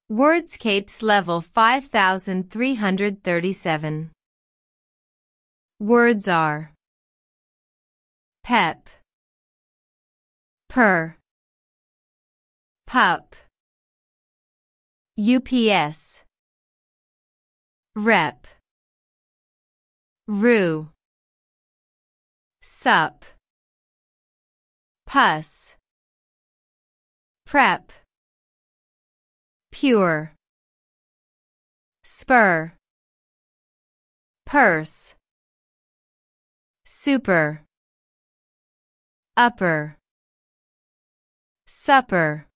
Wordscapes level 5337. Words are pep, per, pup, UPS, rep, rue, sup, pus, prep, pure, spur, purse, super, upper, supper.